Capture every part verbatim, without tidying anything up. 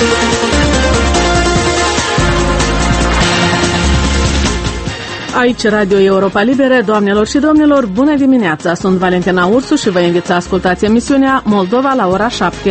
Aici Radio Europa Liberă, doamnelor și domnilor, bună dimineața! Sunt Valentina Ursu și vă invit să ascultați emisiunea Moldova la ora șapte.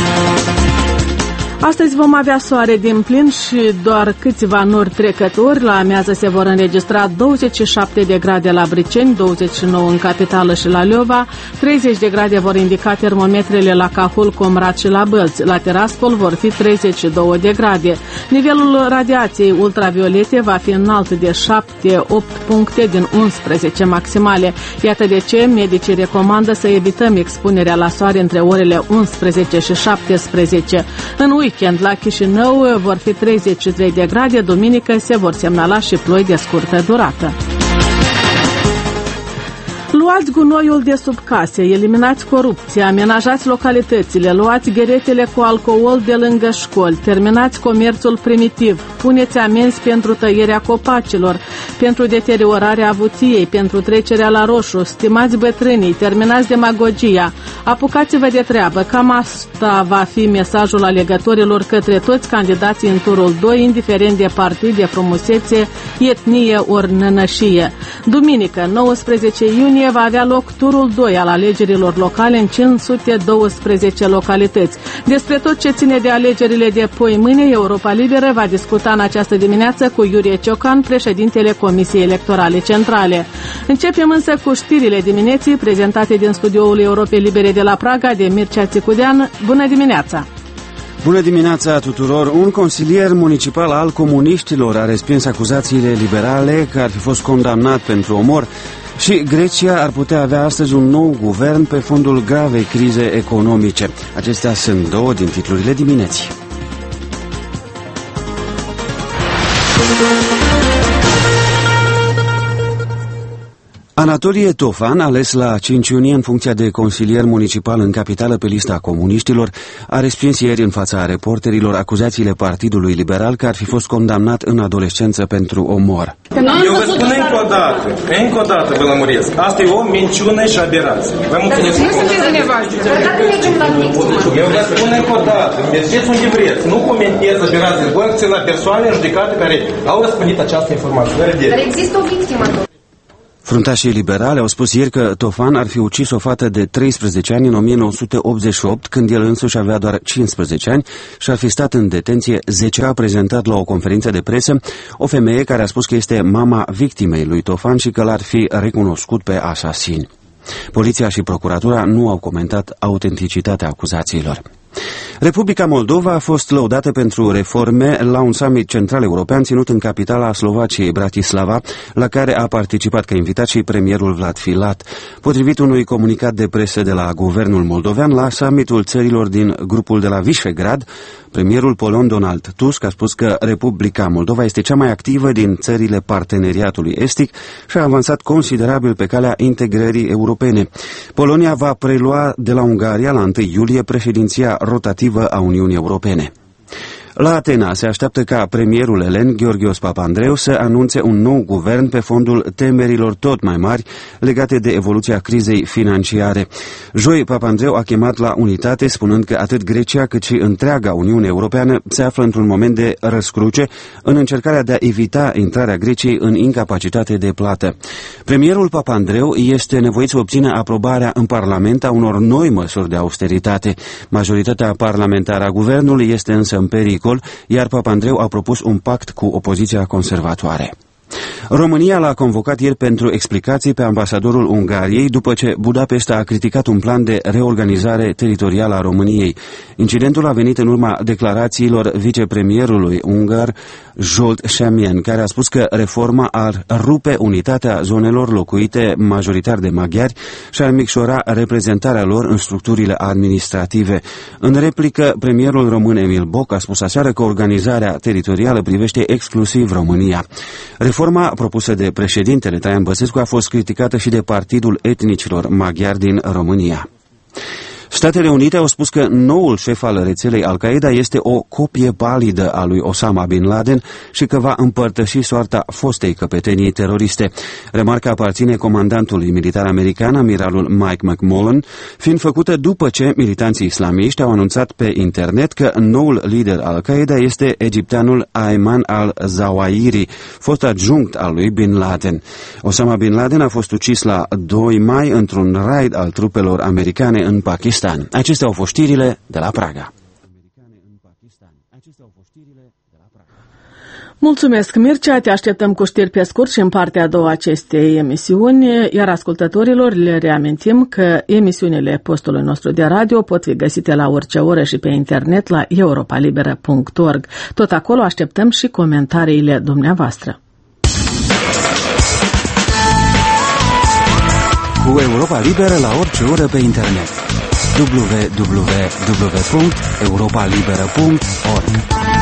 Astăzi vom avea soare din plin și doar câțiva nori trecători. La amiază se vor înregistra douăzeci și șapte de grade la Briceni, douăzeci și nouă în capitală și la Leova, treizeci de grade vor indica termometrele la Cahul, Comrat și la Bălți. La Tiraspol vor fi treizeci și două de grade. Nivelul radiației ultraviolete va fi înalt de șapte opt puncte din unsprezece maximale. Iată de ce medicii recomandă să evităm expunerea la soare între orele unsprezece și șaptesprezece. În weekend la Chișinău vor fi treizeci și trei de grade, duminică se vor semnala și ploi de scurtă durată. Luați gunoiul de sub case, eliminați corupția, amenajați localitățile, luați gheretele cu alcool de lângă școli, terminați comerțul primitiv, puneți amenzi pentru tăierea copacilor, pentru deteriorarea avuției, pentru trecerea la roșu, stimați bătrânii, terminați demagogia, apucați-vă de treabă. Cam asta va fi mesajul alegătorilor către toți candidații în turul doi, indiferent de partid, de frumusețe, etnie ori nănășie. Duminică, nouăsprezece iunie, va avea loc turul doi al alegerilor locale în cinci sute douăsprezece localități. Despre tot ce ține de alegerile de poi mâine, Europa Liberă va discuta în această dimineață cu Iurie Ciocan, președintele Comisiei Electorale Centrale. Începem însă cu știrile dimineții prezentate din studioul Europei Libere de la Praga de Mircea Țicudean. Bună dimineața! Bună dimineața tuturor! Un consilier municipal al comuniștilor a respins acuzațiile liberale că ar fi fost condamnat pentru omor. Și Grecia ar putea avea astăzi un nou guvern pe fondul gravei crize economice. Acestea sunt două din titlurile dimineții. Anatolie Tofan, ales la cinci iunie în funcția de consilier municipal în capitală pe lista comuniștilor, a respins ieri în fața reporterilor acuzațiile Partidului Liberal că ar fi fost condamnat în adolescență pentru omor. Eu vă spun încă o dată, încă o dată vă lămuresc. Asta e o minciună și aberație. Vă mulțumesc. Eu vă spun încă o dată, mergeți unde vreți. Nu comentez aberații, vă la persoane judecate care au răspândit această informație. Dar există o victimă. Fruntașii liberale au spus ieri că Tofan ar fi ucis o fată de treisprezece ani în o mie nouă sute optzeci și opt, când el însuși avea doar cincisprezece ani și ar fi stat în detenție zece. A prezentat la o conferință de presă o femeie care a spus că este mama victimei lui Tofan și că l-ar fi recunoscut pe asasin. Poliția și procuratura nu au comentat autenticitatea acuzațiilor. Republica Moldova a fost lăudată pentru reforme la un summit central european ținut în capitala Slovaciei, Bratislava, la care a participat ca invitat și premierul Vlad Filat. Potrivit unui comunicat de presă de la guvernul moldovean, la summitul țărilor din grupul de la Visegrad, premierul polon Donald Tusk a spus că Republica Moldova este cea mai activă din țările parteneriatului estic și a avansat considerabil pe calea integrării europene. Polonia va prelua de la Ungaria la întâi iulie președinția rotativă a Uniunii Europene. La Atena se așteaptă ca premierul elen Georgios Papandreou să anunțe un nou guvern pe fondul temerilor tot mai mari legate de evoluția crizei financiare. Joi, Papandreou a chemat la unitate spunând că atât Grecia cât și întreaga Uniune Europeană se află într-un moment de răscruce în încercarea de a evita intrarea Greciei în incapacitate de plată. Premierul Papandreou este nevoit să obțină aprobarea în Parlament a unor noi măsuri de austeritate. Majoritatea parlamentară a guvernului este însă în pericol, iar Papandreou a propus un pact cu opoziția conservatoare. România l-a convocat ieri pentru explicații pe ambasadorul Ungariei după ce Budapesta a criticat un plan de reorganizare teritorială a României. Incidentul a venit în urma declarațiilor vicepremierului ungar Zsolt Semyen, care a spus că reforma ar rupe unitatea zonelor locuite majoritar de maghiari și ar micșora reprezentarea lor în structurile administrative. În replică, premierul român Emil Boc a spus aseară că organizarea teritorială privește exclusiv România. Reforma propusă de președintele Traian Băsescu a fost criticată și de Partidul Etnicilor Maghiari din România. Statele Unite au spus că noul șef al rețelei Al-Qaeda este o copie palidă a lui Osama Bin Laden și că va împărtăși soarta fostei căpetenii teroriste. Remarca aparține comandantului militar american, amiralul Mike McMullen, fiind făcută după ce militanții islamiști au anunțat pe internet că noul lider Al-Qaeda este egipteanul Ayman al-Zawahiri, fost adjunct al lui Bin Laden. Osama Bin Laden a fost ucis la doi mai într-un raid al trupelor americane în Pakistan. Acestea au fost știrile de la Praga. Mulțumesc, Mircea, te așteptăm cu știri pe scurt și în partea a doua acestei emisiuni, iar ascultătorilor le reamintim că emisiunile postului nostru de radio pot fi găsite la orice oră și pe internet la europa liberă punct org. Tot acolo așteptăm și comentariile dumneavoastră. Cu Europa Liberă la orice oră pe internet. w w w punct europa liberă punct org.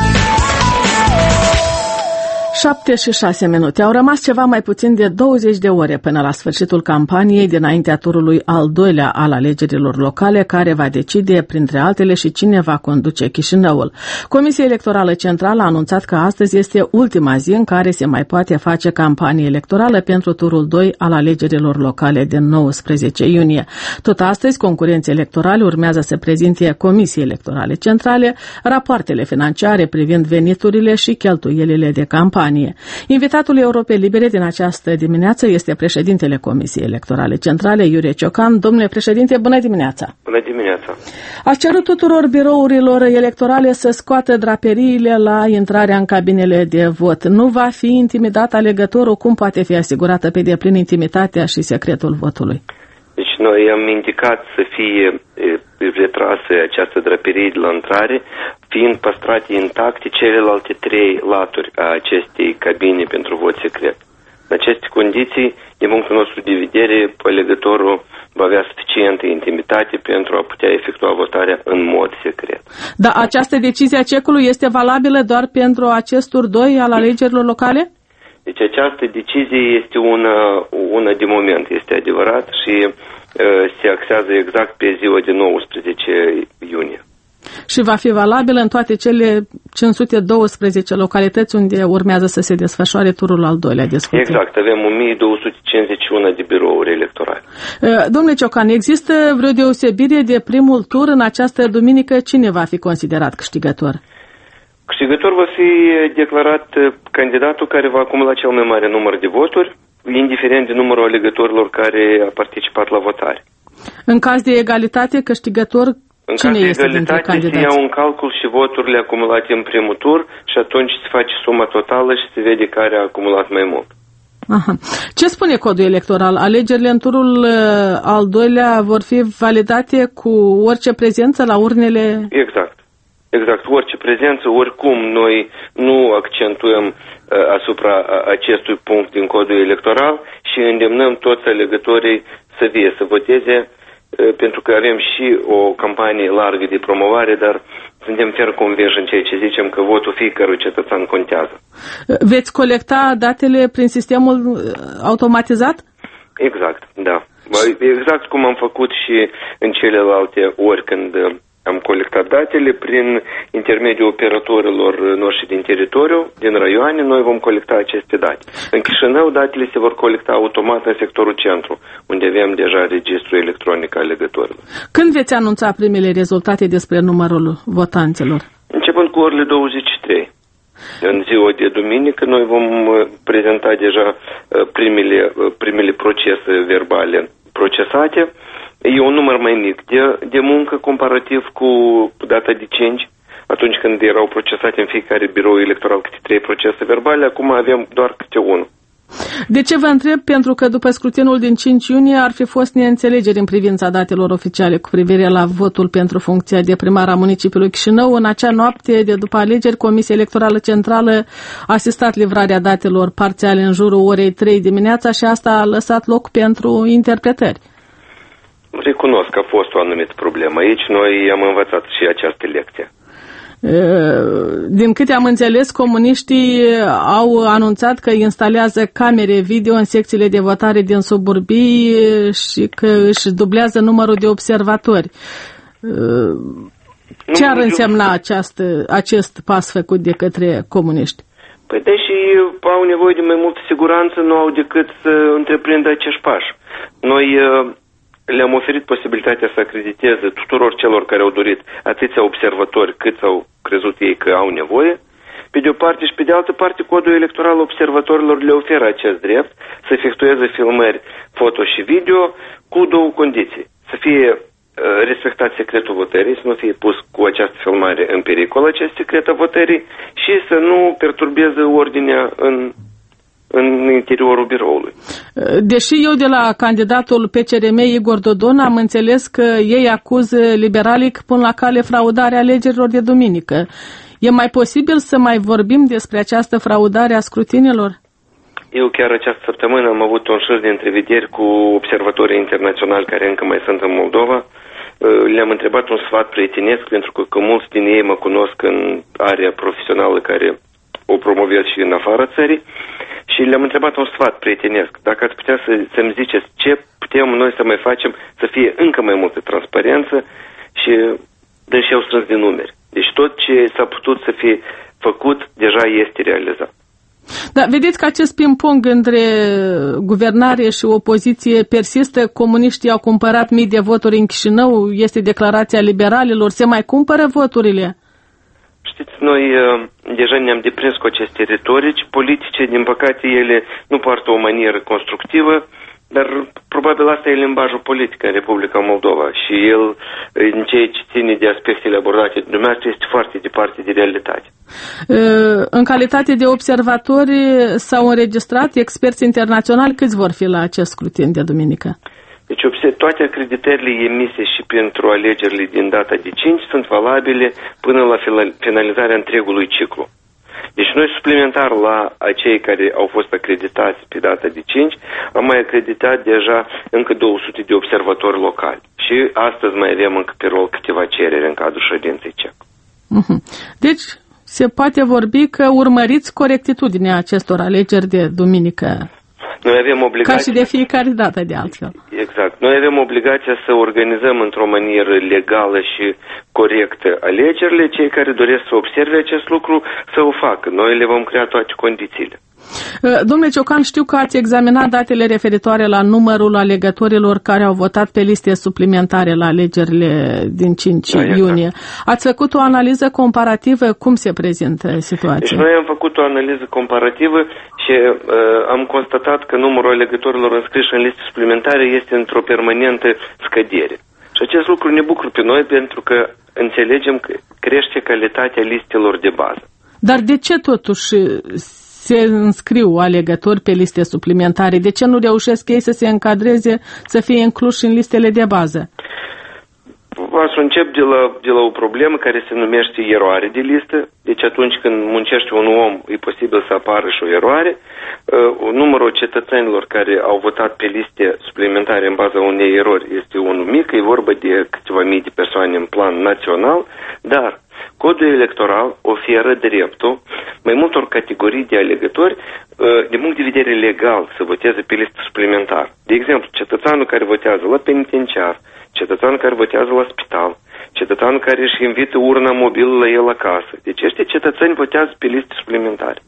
șapte și șase minute. Au rămas ceva mai puțin de douăzeci de ore până la sfârșitul campaniei dinaintea turului al doilea al alegerilor locale, care va decide, printre altele, și cine va conduce Chișinăul. Comisia Electorală Centrală a anunțat că astăzi este ultima zi în care se mai poate face campanie electorală pentru turul doi al alegerilor locale de nouăsprezece iunie. Tot astăzi, concurenții electorali urmează să prezinte Comisiei Electorale Centrale rapoartele financiare privind veniturile și cheltuielile de campanie. Invitatul Europei Libere din această dimineață este președintele Comisiei Electorale Centrale, Iurie Ciocan. Domnule președinte, bună dimineața! Bună dimineața! Ați cerut tuturor birourilor electorale să scoată draperiile la intrarea în cabinele de vot. Nu va fi intimidat alegătorul? Cum poate fi asigurată pe deplin intimitatea și secretul votului? Deci noi am indicat să fie retrase această draperie de la intrare, fiind păstrate intacte celelalte trei laturi a acestei cabine pentru vot secret. În aceste condiții, din punctul nostru de vedere, alegătorul va avea suficientă intimitate pentru a putea efectua votarea în mod secret. Dar această decizie a cecului este valabilă doar pentru acest tur doi al alegerilor locale? Deci această decizie este una, una de moment, este adevărat, și uh, se axează exact pe ziua de nouăsprezece iunie. Și va fi valabilă în toate cele cinci sute douăsprezece localități unde urmează să se desfășoare turul al doilea de scrutin. Exact, avem o mie două sute cincizeci și unu de birouri electorale. Uh, domnule Ciocan, există vreo deosebire de primul tur în această duminică? Cine va fi considerat câștigător? Câștigător va fi declarat candidatul care va acumula cel mai mare număr de voturi, indiferent de numărul alegătorilor care a participat la votare. În caz de egalitate, câștigător, în cine caz este de dintre egalitate candidați? se iau în calcul și voturile acumulate în primul tur și atunci se face suma totală și se vede care a acumulat mai mult. Aha. Ce spune codul electoral? Alegerile în turul uh, al doilea vor fi validate cu orice prezență la urnele? Exact. Exact, orice prezență, oricum noi nu accentuăm uh, asupra acestui punct din codul electoral și îndemnăm toți alegătorii să vie, să voteze, uh, pentru că avem și o campanie largă de promovare, dar suntem chiar convinși în ceea ce zicem că votul fiecărui cetățean contează. Veți colecta datele prin sistemul automatizat? Exact, da. Exact cum am făcut și în celelalte ori când am colectat datele prin intermediul operatorilor noștri din teritoriu, din raioane, noi vom colecta aceste date. În Chișinău, datele se vor colecta automat în sectorul centru, unde avem deja registrul electronic al alegătorilor. Când veți anunța primele rezultate despre numărul votanților? Începând cu orele douăzeci și trei. În ziua de duminică noi vom prezenta deja primele, primele procese verbale procesate. E un număr mai mic de, de muncă comparativ cu data de cinci, atunci când erau procesate în fiecare birou electoral câte trei procese verbale, acum avem doar câte unul. De ce vă întreb? Pentru că după scrutinul din cinci iunie ar fi fost neînțelegeri în privința datelor oficiale cu privire la votul pentru funcția de primar a municipiului Chișinău. În acea noapte de după alegeri, Comisia Electorală Centrală a asistat livrarea datelor parțiale în jurul orei trei dimineața și asta a lăsat loc pentru interpretări. Recunosc că a fost o anumită problemă. Aici noi am învățat și această lecție. Din câte am înțeles, comuniștii au anunțat că instalează camere video în secțiile de votare din suburbii și că își dublează numărul de observatori. Ce ar însemna această, acest pas făcut de către comuniști? Păi deși au nevoie de mai multă siguranță, nu au decât să întreprindă acești pași. Noi le-am oferit posibilitatea să acrediteze tuturor celor care au dorit atâția observatori cât au crezut ei că au nevoie. Pe de o parte și pe de altă parte, codul electoral observatorilor le oferă acest drept să efectueze filmări foto și video cu două condiții. Să fie respectat secretul votării, să nu fie pus cu această filmare în pericol acest secret a votării și să nu perturbeze ordinea în, în interiorul biroului. Deși eu de la candidatul P C R M Igor Dodon am înțeles că ei acuză liberalii că pun la cale fraudarea alegerilor de duminică. E mai posibil să mai vorbim despre această fraudare a scrutinilor? Eu chiar această săptămână am avut un șir de întrevederi cu observatorii internaționali care încă mai sunt în Moldova. Le-am întrebat un sfat prietenesc, pentru că, că mulți din ei mă cunosc în area profesională care o promovez și în afara țării, și le-am întrebat un sfat prietenesc. Dacă ați putea să, să-mi ziceți ce putem noi să mai facem să fie încă mai multă transparență, și deci au strâns din numeri. Deci tot ce s-a putut să fie făcut deja este realizat. Da, vedeți că acest ping-pong între guvernare și opoziție persistă. Comuniștii au cumpărat mii de voturi în Chișinău, este declarația liberalilor. Se mai cumpără voturile? Știți, noi uh, deja ne-am deprins cu aceste retorici politice. Din păcate, ele nu poartă o manieră constructivă, dar probabil asta e limbajul politic în Republica Moldova și el, în ceea ce ține de aspectele abordate de dumneavoastră, este foarte departe de realitate. În calitate de observatori s-au înregistrat experți internaționali. Câți vor fi la acest scrutin de duminică? Deci toate acreditările emise și pentru alegerile din data de cinci sunt valabile până la finalizarea întregului ciclu. Deci noi, suplimentar la acei care au fost acreditați pe data de cinci, am mai acreditat deja încă două sute de observatori locali. Și astăzi mai avem încă pe rol câteva cereri în cadrul ședinței C E C. Deci se poate vorbi că urmăriți corectitudinea acestor alegeri de duminică. Noi avem obligația... Ca și de fiecare dată, de altfel. Exact. Noi avem obligația să organizăm într-o manieră legală și corectă alegerile. Cei care doresc să observe acest lucru să o facă. Noi le vom crea toate condițiile. Domnule Ciocan, știu că ați examinat datele referitoare la numărul alegătorilor care au votat pe liste suplimentare la alegerile din cinci da, iunie. Ați făcut o analiză comparativă? Cum se prezintă situația? Deci noi am făcut o analiză comparativă și uh, am constatat că numărul alegătorilor înscriși în liste suplimentare este într-o permanentă scădere. Și acest lucru ne bucură pe noi, pentru că înțelegem că crește calitatea listelor de bază. Dar de ce totuși se înscriu alegători pe liste suplimentare? De ce nu reușesc ei să se încadreze, să fie incluși în listele de bază? O să încep de la, de la o problemă care se numește eroare de listă. Deci atunci când muncește un om, e posibil să apară și o eroare. Uh, numărul cetățenilor care au votat pe liste suplimentare în baza unei erori este unul mic, e vorba de câteva mii de persoane în plan național, dar codul electoral oferă dreptul mai multor categorii de alegători din punct de vedere legal să voteze pe listă suplimentară. De exemplu, cetățeanul care votează la penitenciar, cetățeanul care votează la spital, cetățeanul care își invită urna mobilă la el acasă. Deci acești cetățeni votează pe liste suplimentare.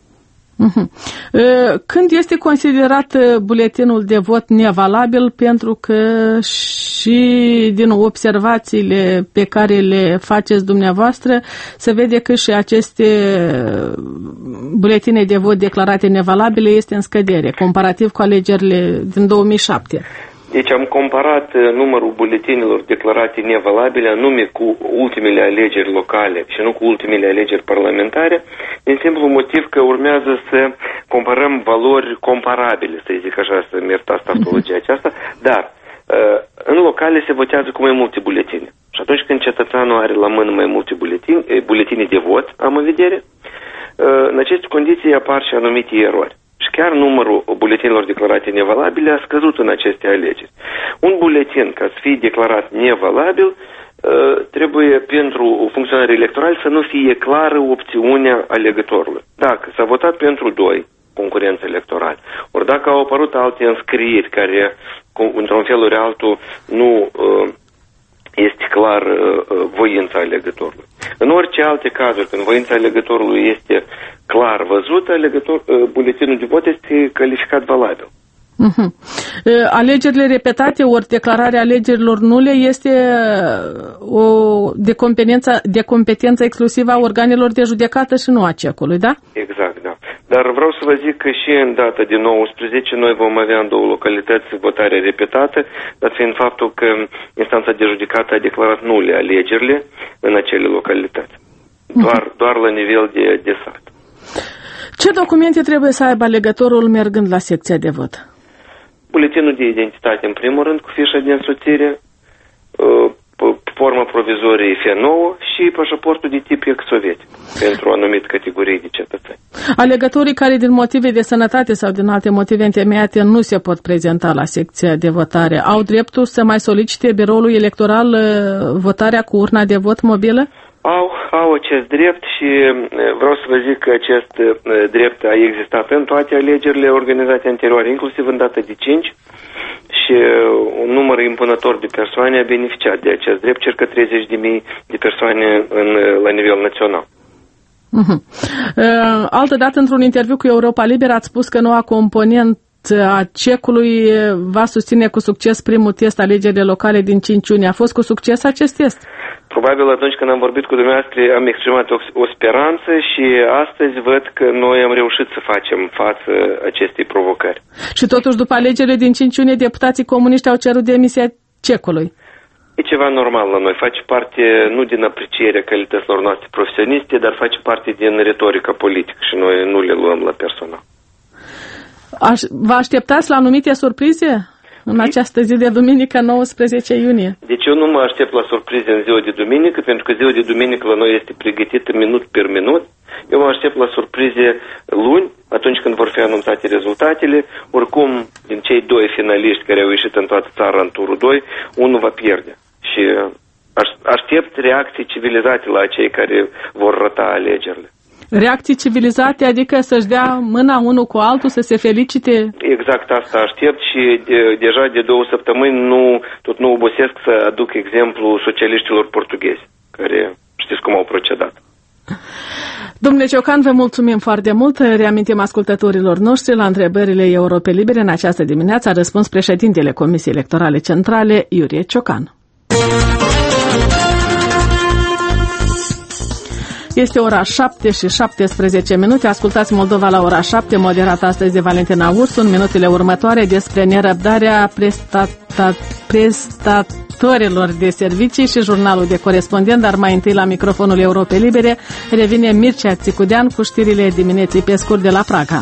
Când este considerat buletinul de vot nevalabil? Pentru că și din observațiile pe care le faceți dumneavoastră se vede că și aceste buletine de vot declarate nevalabile este în scădere, comparativ cu alegerile din două mii șapte. Deci am comparat numărul buletinilor declarate nevalabile anume cu ultimele alegeri locale și nu cu ultimele alegeri parlamentare, din simplu motiv că urmează să comparăm valori comparabile, să zic așa, să merg tautologia aceasta, dar în locale se votează cu mai multe buletine. Și atunci când cetățeanul are la mână mai multe buletine, buletine de vot, am în vedere, în aceste condiții apar și anumite erori. Și chiar numărul buletinilor declarate nevalabile a scăzut în aceste alegeri. Un buletin, ca să fie declarat nevalabil, trebuie pentru funcționari electorali să nu fie clară opțiunea alegătorului. Dacă s-a votat pentru doi concurenți electorali, ori dacă au apărut alte înscrieri care, într-un fel ori altul, nu este clar voința alegătorului. În orice alte cazuri, când voința alegătorului este clar văzută, alegător, buletinul de vot este calificat valabil. Uh-huh. Alegerile repetate ori declararea alegerilor nule este o de competență, de competență exclusivă a organelor de judecată și nu a cecului, da? Exact, da. Dar vreau să vă zic că și în data de nouăsprezece noi vom avea în două localități votare repetată, dat fiind faptul că instanța de judecată a declarat nule alegerile în acele localități. Doar, uh-huh. doar la nivel de, de sat. Ce documente trebuie să aibă alegătorul mergând la secția de vot? Buletinul de identitate, în primul rând, cu fișa de însoțire, formă provizorie F nouă și pașaportul de tip ex-sovietic pentru o anumită categorie de cetățeni. Alegătorii care din motive de sănătate sau din alte motive întemeiate nu se pot prezenta la secția de votare, au dreptul să mai solicite biroului electoral votarea cu urna de vot mobilă? Au, au acest drept și vreau să vă zic că acest drept a existat în toate alegerile organizate anterior, inclusiv în data de cinci, și un număr impunător de persoane a beneficiat de acest drept, circa treizeci de mii de persoane în, la nivel național. Uh-huh. Altădată, într-un interviu cu Europa Liberă, ați spus că noua componentă a cecului va susține cu succes primul test alegerile locale din cinci iunie. A fost cu succes acest test? Probabil atunci când am vorbit cu dumneavoastră am exprimat o, o speranță și astăzi văd că noi am reușit să facem față acestei provocări. Și totuși, după alegerile din cinci iunie, deputații comuniști au cerut demisia cecului. E ceva normal la noi. Face parte nu din aprecierea calităților noastre profesioniste, dar face parte din retorica politică și noi nu le luăm la personal. Aș, vă așteptați la anumite surprize în această zi de duminică, nouăsprezece iunie? Deci eu nu mă aștept la surprize în ziua de duminică, pentru că ziua de duminică la noi este pregătită minut per minut. Eu mă aștept la surprize luni, atunci când vor fi anunțate rezultatele. Oricum, din cei doi finaliști care au ieșit în toată țara în turul doi, unul va pierde. Și aștept reacții civilizate la cei care vor rata alegerile. Reacții civilizate, adică să-și dea mâna unul cu altul, să se felicite? Exact asta aștept și de, deja de două săptămâni nu, tot nu obosesc să aduc exemplu socialiștilor portughezi, care știți cum au procedat. Domnule Ciocan, vă mulțumim foarte mult. Reamintim ascultătorilor noștri la întrebările Europei Libere. În această dimineață a răspuns președintele Comisiei Electorale Centrale, Iurie Ciocan. Este ora șapte și șaptesprezece minute. Ascultați Moldova la ora șapte, moderat astăzi de Valentina Ursu. În minutele următoare despre nerăbdarea prestata, prestatorilor de servicii și jurnalul de corespondent, dar mai întâi la microfonul Europei Libere revine Mircea Țicudean cu știrile dimineții pe scurt de la Praga.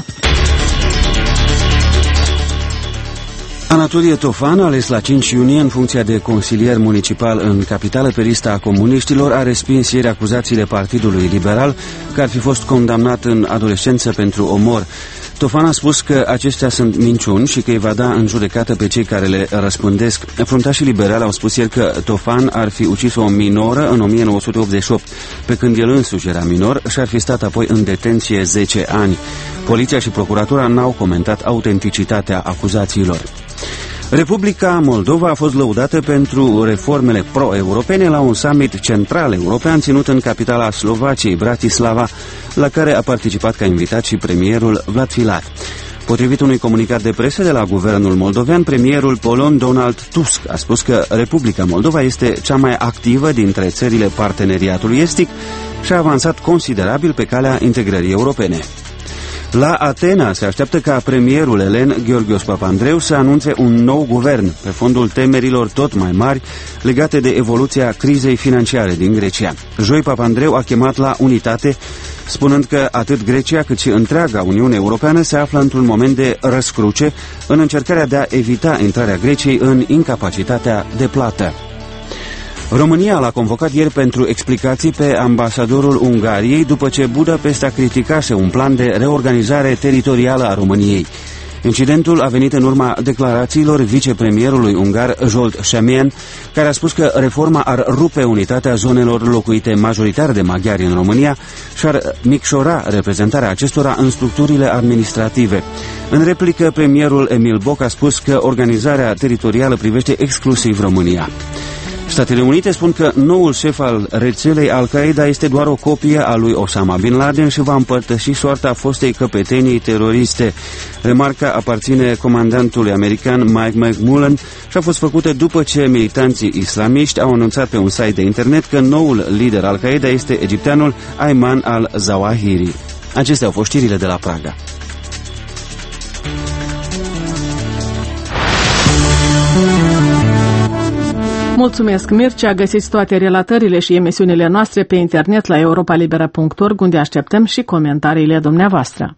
Anatolie Tofan, ales la cinci iunie în funcția de consilier municipal în capitală pe lista a comuniștilor, a respins ieri acuzațiile Partidului Liberal că ar fi fost condamnat în adolescență pentru omor. Tofan a spus că acestea sunt minciuni și că îi va da în judecată pe cei care le răspândesc. Fruntașii liberali au spus ieri că Tofan ar fi ucis o minoră în o mie nouă sute optzeci și opt, pe când el însuși era minor și ar fi stat apoi în detenție zece ani. Poliția și procuratura n-au comentat autenticitatea acuzațiilor. Republica Moldova a fost lăudată pentru reformele pro-europene la un summit central european ținut în capitala Slovaciei, Bratislava, la care a participat ca invitat și premierul Vlad Filat. Potrivit unui comunicat de presă de la guvernul moldovean, premierul polon Donald Tusk a spus că Republica Moldova este cea mai activă dintre țările parteneriatului estic și a avansat considerabil pe calea integrării europene. La Atena se așteaptă ca premierul elen Georgios Papandreou să anunțe un nou guvern pe fondul temerilor tot mai mari legate de evoluția crizei financiare din Grecia. Joi Papandreou a chemat la unitate, spunând că atât Grecia cât și întreaga Uniune Europeană se află într-un moment de răscruce în încercarea de a evita intrarea Greciei în incapacitatea de plată. România l-a convocat ieri pentru explicații pe ambasadorul Ungariei după ce Budapesta criticase un plan de reorganizare teritorială a României. Incidentul a venit în urma declarațiilor vicepremierului ungar Zsolt Semien, care a spus că reforma ar rupe unitatea zonelor locuite majoritar de maghiari în România și ar micșora reprezentarea acestora în structurile administrative. În replică, premierul Emil Boc a spus că organizarea teritorială privește exclusiv România. Statele Unite spun că noul șef al rețelei Al-Qaeda este doar o copie a lui Osama Bin Laden și va împărtăși soarta fostei căpetenii teroriste. Remarca aparține comandantului american Mike McMullen și a fost făcută după ce militanții islamiști au anunțat pe un site de internet că noul lider Al-Qaeda este egipteanul Ayman al-Zawahiri. Acestea au fost știrile de la Praga. Mulțumesc, Mircea. Găsiți toate relatările și emisiunile noastre pe internet la europa libera punct org, unde așteptăm și comentariile dumneavoastră.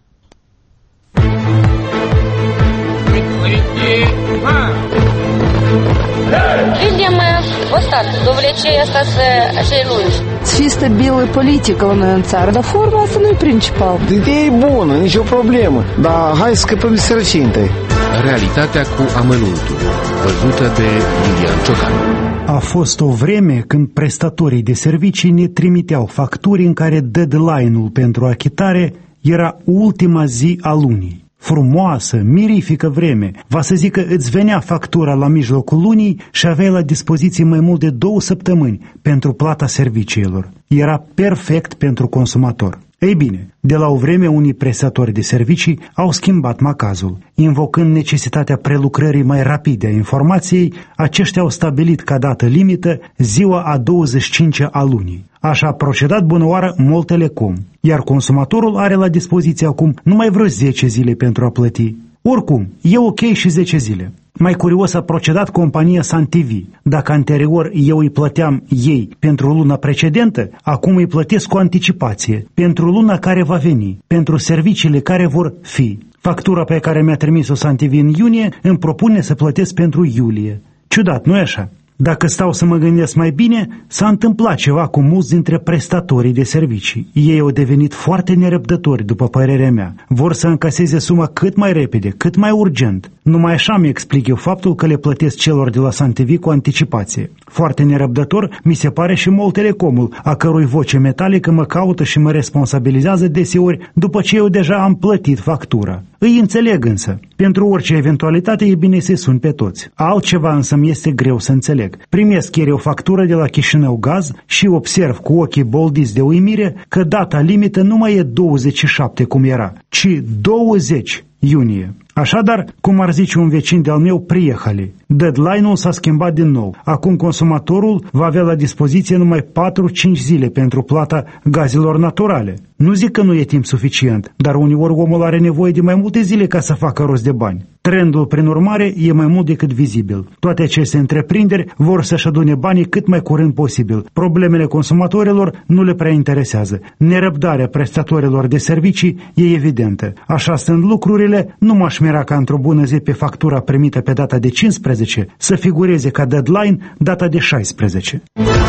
Видим вот так, довлечение остаться lungi. Чисто белая политика у нас царь, да форма asta nu-i principal. Ideea e bună, nicio problemă, dar hai să scăpăm de sărăcie întâi. Realitatea cu amănuntul, văzută de Lilian Ciocan. A fost o vreme când prestatorii de servicii ne trimiteau facturi în care deadline-ul pentru achitare era ultima zi a lunii. Frumoasă, mirifică vreme. Va să zic că îți venea factura la mijlocul lunii și aveai la dispoziție mai mult de două săptămâni pentru plata serviciilor. Era perfect pentru consumator. Ei bine, de la o vreme unii prestatori de servicii au schimbat macazul. Invocând necesitatea prelucrării mai rapide a informației, aceștia au stabilit ca dată limită ziua a douăzeci și cincea a lunii. Așa a procedat bunăoară MOL Telecom, iar consumatorul are la dispoziție acum numai vreo zece zile pentru a plăti. Oricum, e ok și zece zile. Mai curios a procedat compania Sun T V. Dacă anterior eu îi plăteam ei pentru luna precedentă, acum îi plătesc cu anticipație, pentru luna care va veni, pentru serviciile care vor fi. Factura pe care mi-a trimis-o Sun T V în iunie îmi propune să plătesc pentru iulie. Ciudat, nu-i așa? Dacă stau să mă gândesc mai bine, s-a întâmplat ceva cu mulți dintre prestatorii de servicii. Ei au devenit foarte nerăbdători, după părerea mea. Vor să încaseze suma cât mai repede, cât mai urgent. Numai așa mi explic eu faptul că le plătesc celor de la Sun T V cu anticipație. Foarte nerăbdător mi se pare și MOL Telecomul, a cărui voce metalică mă caută și mă responsabilizează deseori după ce eu deja am plătit factura. Îi înțeleg însă. Pentru orice eventualitate e bine să-i sun pe toți. Altceva însă mi este greu să înțeleg. Primesc ieri o factură de la Chișinău Gaz și observ cu ochii boldiți de uimire că data limită nu mai e douăzeci și șapte cum era, ci douăzeci iunie. Așadar, cum ar zice un vecin de-al meu, priehali. Deadline-ul s-a schimbat din nou. Acum consumatorul va avea la dispoziție numai patru cinci zile pentru plata gazelor naturale. Nu zic că nu e timp suficient, dar uneori omul are nevoie de mai multe zile ca să facă rost de bani. Trendul, prin urmare, e mai mult decât vizibil. Toate aceste întreprinderi vor să-și adune banii cât mai curând posibil. Problemele consumatorilor nu le prea interesează. Nerăbdarea prestatorilor de servicii e evidentă. Așa sunt lucrurile, nu m-aș mira ca într-o bună zi pe factura primită pe data de cincisprezece să figureze ca deadline data de șaisprezece.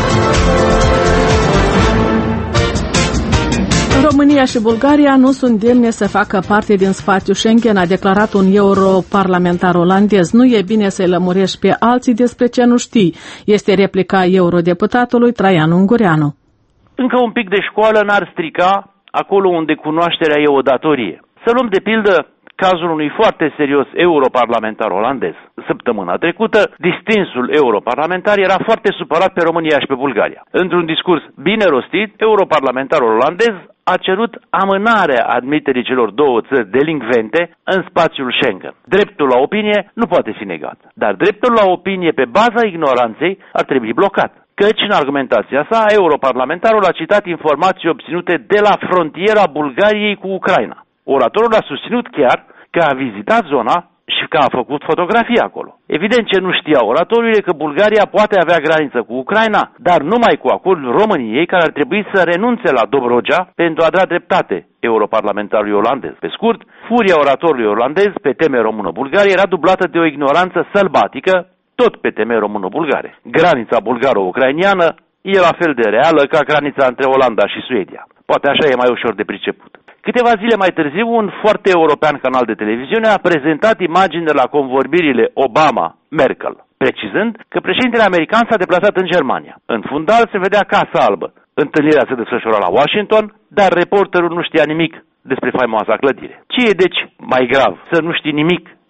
România și Bulgaria nu sunt demne să facă parte din spațiul Schengen, a declarat un europarlamentar olandez. Nu e bine să-i lămurești pe alții despre ce nu știi, este replica eurodeputatului Traian Ungureanu. Încă un pic de școală n-ar strica acolo unde cunoașterea e o datorie. Să luăm de pildă cazul unui foarte serios europarlamentar olandez. Săptămâna trecută, distinsul europarlamentar era foarte supărat pe România și pe Bulgaria. Într-un discurs bine rostit, europarlamentarul olandez a cerut amânarea admiterii celor două țări delincvente în spațiul Schengen. Dreptul la opinie nu poate fi negat, dar dreptul la opinie pe baza ignoranței ar trebui blocat. Căci, în argumentația sa, europarlamentarul a citat informații obținute de la frontiera Bulgariei cu Ucraina. Oratorul a susținut chiar că a vizitat zona și că a făcut fotografii acolo. Evident ce nu știa oratorul e că Bulgaria poate avea graniță cu Ucraina, dar numai cu acordul României, care ar trebui să renunțe la Dobrogea pentru a da dreptate europarlamentarului olandez. Pe scurt, furia oratorului olandez pe teme română-bulgare era dublată de o ignoranță sălbatică, tot pe teme română-bulgare. Granița bulgaro-ucrainiană e la fel de reală ca granița între Olanda și Suedia. Poate așa e mai ușor de priceput. Câteva zile mai târziu, un foarte european canal de televiziune a prezentat imagini de la convorbirile Obama-Merkel, precizând că președintele american s-a deplasat în Germania. În fundal se vedea Casa Albă. Întâlnirea se desfășura la Washington, dar reporterul nu știa nimic despre faimoasa clădire. Ce e deci mai grav? Să nu știi nimic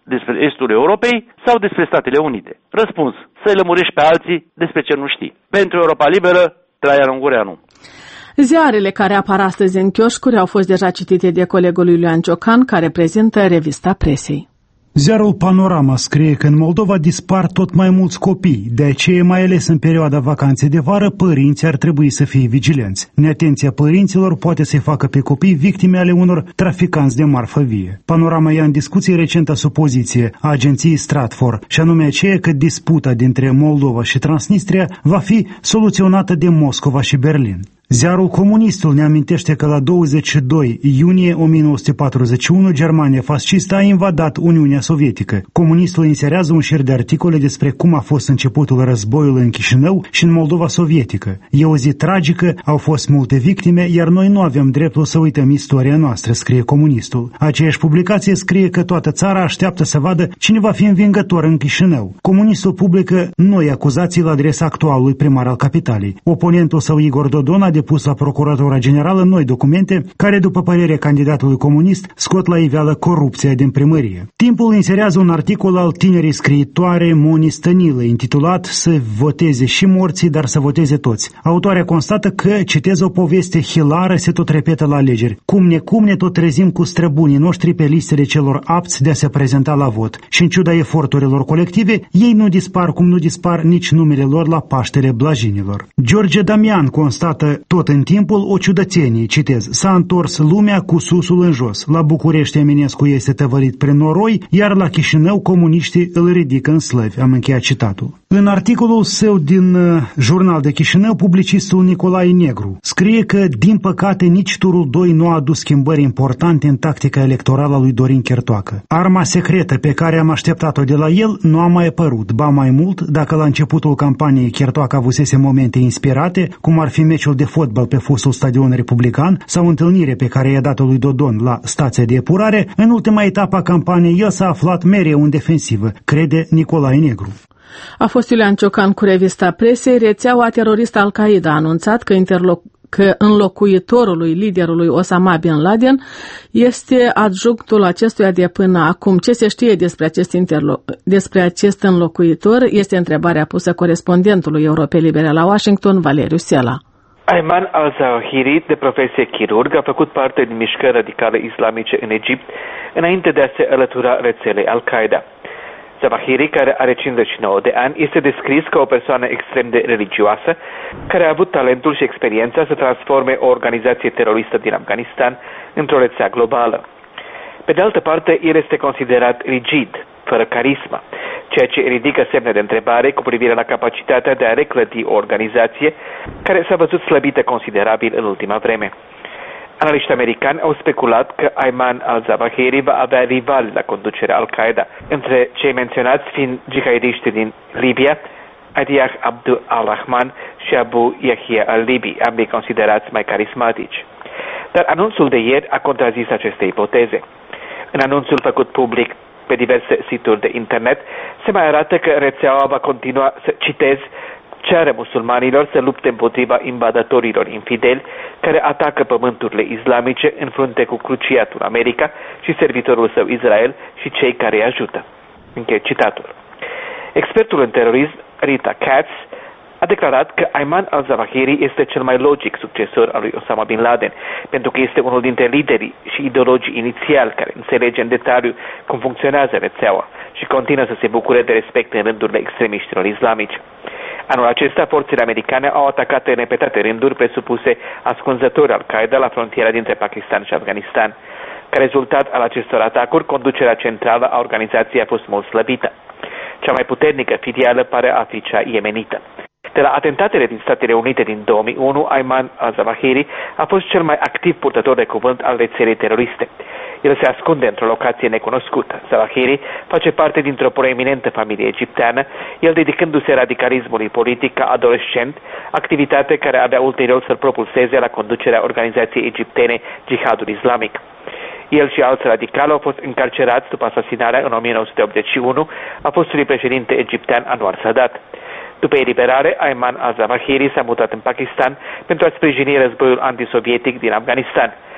despre estul Europei sau despre Statele Unite? Răspuns, să-i lămurești pe alții despre ce nu știi. Pentru Europa Liberă, Traian Ungureanu. Ziarele care apar astăzi în chioșcuri au fost deja citite de colegul lui Iulian Ciocan, care prezintă revista presei. Ziarul Panorama scrie că în Moldova dispar tot mai mulți copii, de aceea, mai ales în perioada vacanței de vară, părinții ar trebui să fie vigilenți. Neatenția părinților poate să-i facă pe copii victime ale unor traficanți de marfă vie. Panorama ia în discuție recenta supoziție a agenției Stratfor, și anume aceea că disputa dintre Moldova și Transnistria va fi soluționată de Moscova și Berlin. Ziarul Comunistul ne amintește că la douăzeci și doi iunie o mie nouă sute patruzeci și unu Germania fascistă a invadat Uniunea Sovietică. Comunistul inserează un șir de articole despre cum a fost începutul războiului în Chișinău și în Moldova Sovietică. E o zi tragică, au fost multe victime, iar noi nu avem dreptul să uităm istoria noastră, scrie Comunistul. Aceeași publicație scrie că toată țara așteaptă să vadă cine va fi învingător în Chișinău. Comunistul publică noi acuzații la adresa actualului primar al capitalei. Oponentul său Igor Dodon a depus la Procuratura Generală noi documente care, după părerea candidatului comunist, scot la iveală corupția din primărie. Timpul inserează un articol al tinerii scriitoare Moni Stănilă, intitulat Să voteze și morții, dar să voteze toți. Autoarea constată că, citez, o poveste hilară se tot repetă la alegeri. Cum ne, cum ne tot trezim cu străbunii noștri pe listele celor apți de a se prezenta la vot. Și în ciuda eforturilor colective, ei nu dispar cum nu dispar nici numele lor la Paștele Blajinilor. George Damian constată tot în timpul o ciudățenie, citez, s-a întors lumea cu susul în jos. La București Eminescu este tăvărit prin noroi, iar la Chișinău comuniștii îl ridică în slăvi. Am încheiat citatul. În articolul său din uh, Jurnal de Chișinău, publicistul Nicolae Negru scrie că, din păcate, nici turul doi nu a adus schimbări importante în tactica electorală a lui Dorin Chertoacă. Arma secretă pe care am așteptat-o de la el nu a mai apărut. Ba mai mult, dacă la începutul campaniei Chertoacă avusese momente inspirate, cum ar fi meciul de fotbal pe fostul stadion republican sau întâlnire pe care i-a dat-o lui Dodon la stația de epurare, în ultima etapă a campaniei el s-a aflat mereu în defensivă, crede Nicolae Negru. A fost Iulian Ciocan cu revista presei. Rețeaua teroristă Al-Qaeda a anunțat că interloc că înlocuitorului liderului Osama Bin Laden este adjunctul acestuia de până acum. Ce se știe despre acest, interlo- despre acest înlocuitor este întrebarea pusă corespondentului Europei Libere la Washington, Valeriu Sela. Ayman al-Zawahiri, de profesie chirurg, a făcut parte din mișcări radicale islamice în Egipt înainte de a se alătura rețelei Al-Qaeda. Zawahiri, care are cincizeci și nouă de ani, este descris ca o persoană extrem de religioasă, care a avut talentul și experiența să transforme o organizație teroristă din Afganistan într-o rețea globală. Pe de altă parte, el este considerat rigid, fără carismă, ceea ce ridică semne de întrebare cu privire la capacitatea de a reclădi o organizație care s-a văzut slăbită considerabil în ultima vreme. Analiști americani au speculat că Ayman al-Zawahiri va avea rivali la conducerea Al-Qaeda, între cei menționați fiind jihadiști din Libia, Adiah Abdul al-Rahman și Abu Yahya al-Libi, ambii considerați mai carismatici. Dar anunțul de ieri a contrazis aceste ipoteze. În anunțul făcut public pe diverse situri de internet, se mai arată că rețeaua va continua să, citez, ceară musulmanilor să lupte împotriva invadatorilor infideli care atacă pământurile islamice în frunte cu cruciatul America și servitorul său Israel și cei care îi ajută. Închei citatul. Expertul în terorism, Rita Katz, a declarat că Ayman al-Zawahiri este cel mai logic succesor al lui Osama Bin Laden, pentru că este unul dintre liderii și ideologii inițiali care înțelege în detaliu cum funcționează rețeaua și continuă să se bucure de respect în rândurile extremiștilor islamici. Anul acesta, forțele americane au atacat în repetate rânduri presupuse ascunzători Al-Qaeda la frontiera dintre Pakistan și Afganistan. Ca rezultat al acestor atacuri, conducerea centrală a organizației a fost mult slăbită. Cea mai puternică filială pare a fi cea iemenită. De la atentatele din Statele Unite din două mii unu, Ayman al-Zawahiri a fost cel mai activ purtător de cuvânt al rețelei teroriste. El se ascunde într-o locație necunoscută. Zawahiri face parte dintr-o proeminentă familie egipteană, el dedicându-se radicalismului politic ca adolescent, activitate care avea ulterior să-l propulseze la conducerea organizației egiptene Jihadul Islamic. El și alți radicali au fost încarcerați după asasinarea în o mie nouă sute optzeci și unu a fostului președinte egiptean Anwar Sadat. După eliberare, Ayman al-Zawahiri s-a mutat în Pakistan pentru a sprijini războiul antisovietic din Afganistan.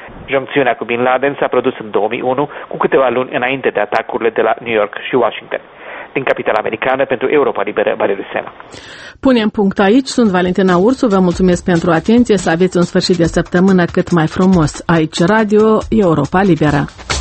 Jonțiunea cu Bin Laden s-a produs în două mii unu, cu câteva luni înainte de atacurile de la New York și Washington. Din capitala americană, pentru Europa Liberă, Valeriu Sena. Punem punct aici. Sunt Valentina Ursu. Vă mulțumesc pentru atenție. Să aveți un sfârșit de săptămână cât mai frumos. Aici Radio Europa Liberă.